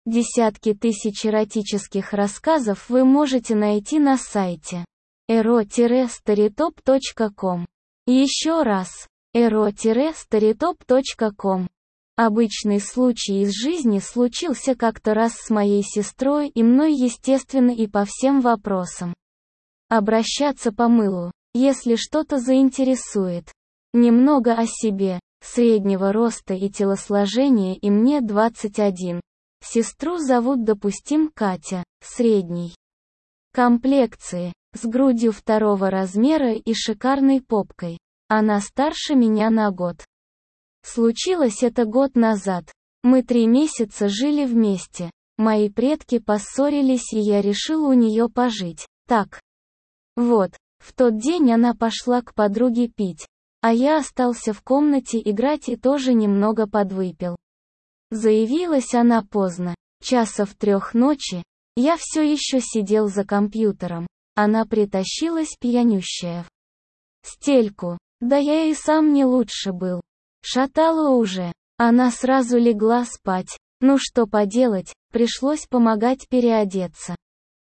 Десятки тысяч эротических рассказов вы можете найти на сайте ero-storytop.com. Еще раз, ero-storytop.com. Обычный случай из жизни случился как-то раз с моей сестрой и мной, естественно, и по всем вопросам. Обращаться по мылу, если что-то заинтересует. Немного о себе. Среднего роста и телосложения, и мне 21. Сестру зовут, допустим, Катя, средней комплекции, с грудью 2 размера и шикарной попкой. Она старше меня на год. Случилось это год назад. Мы 3 месяца жили вместе. Мои предки поссорились, и я решил у нее пожить. Так. Вот, в тот день она пошла к подруге пить, а я остался в комнате играть и тоже немного подвыпил. Заявилась она поздно, часа в 3 ночи, я все еще сидел за компьютером. Она притащилась пьянющая в стельку, да я и сам не лучше был. Шатала уже, она сразу легла спать, ну что поделать, пришлось помогать переодеться.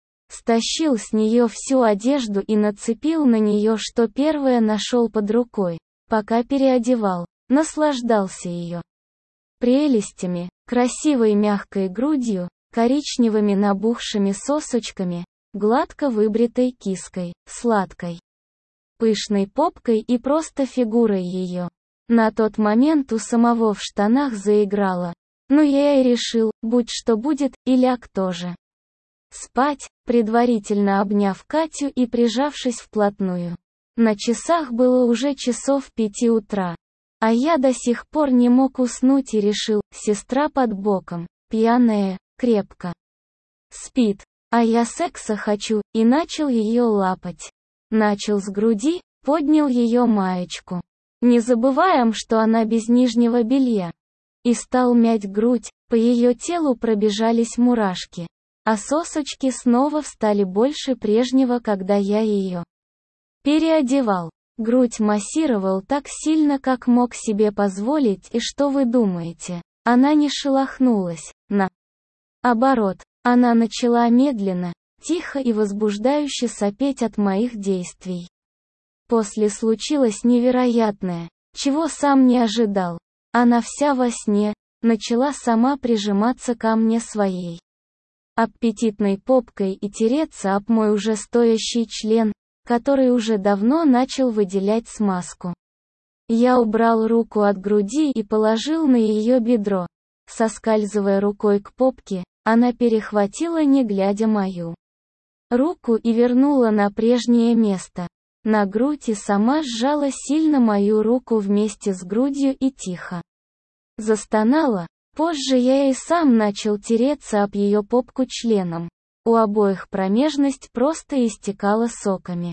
Стащил с нее всю одежду и нацепил на нее, что первое нашел под рукой, пока переодевал, наслаждался ее прелестями, красивой мягкой грудью, коричневыми набухшими сосочками, гладко выбритой киской, сладкой, пышной попкой и просто фигурой ее. На тот момент у самого в штанах заиграло, но я и решил, будь что будет, и ляг тоже спать, предварительно обняв Катю и прижавшись вплотную. На часах было уже часов 5 утра. А я до сих пор не мог уснуть и решил, сестра под боком, пьяная, крепко спит, а я секса хочу, и начал ее лапать. Начал с груди, поднял ее маечку. Не забываем, что она без нижнего белья. И стал мять грудь, по ее телу пробежались мурашки. А сосочки снова встали больше прежнего, когда я ее переодевал. Грудь массировал так сильно, как мог себе позволить, и что вы думаете? Она не шелохнулась. Наоборот, она начала медленно, тихо и возбуждающе сопеть от моих действий. После случилось невероятное, чего сам не ожидал. Она вся во сне, начала сама прижиматься ко мне своей аппетитной попкой и тереться об мой уже стоящий член, который уже давно начал выделять смазку. Я убрал руку от груди и положил на ее бедро. Соскальзывая рукой к попке, она перехватила, не глядя, мою руку и вернула на прежнее место. На грудь и сама сжала сильно мою руку вместе с грудью и тихо застонала. Позже я и сам начал тереться об ее попку членом. У обоих промежность просто истекала соками.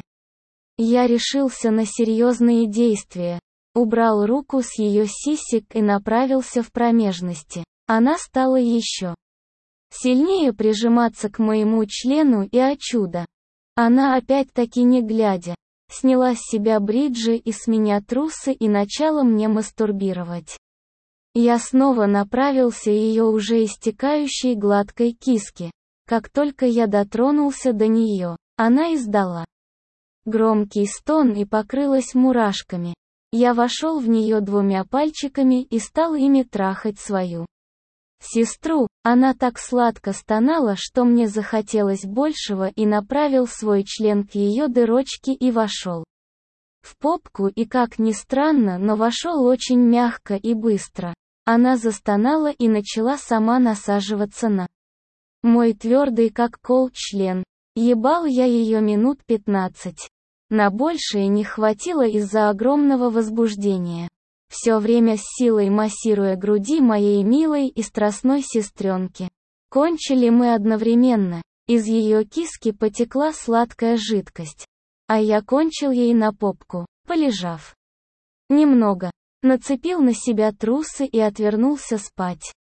Я решился на серьезные действия. Убрал руку с ее сисек и направился в промежности. Она стала еще сильнее прижиматься к моему члену, и о чудо! Она опять-таки не глядя, сняла с себя бриджи и с меня трусы и начала мне мастурбировать. Я снова направился ее уже истекающей гладкой киске. Как только я дотронулся до нее, она издала громкий стон и покрылась мурашками. Я вошел в нее 2 пальчиками и стал ими трахать свою сестру. Она так сладко стонала, что мне захотелось большего, и направил свой член к ее дырочке и вошел в попку, и, как ни странно, но вошел очень мягко и быстро. Она застонала и начала сама насаживаться на мой твердый как кол член. Ебал я ее минут 15. На большее не хватило из-за огромного возбуждения. Все время с силой массируя груди моей милой и страстной сестренки. Кончили мы одновременно. Из ее киски потекла сладкая жидкость. А я кончил ей на попку, полежав немного. Нацепил на себя трусы и отвернулся спать.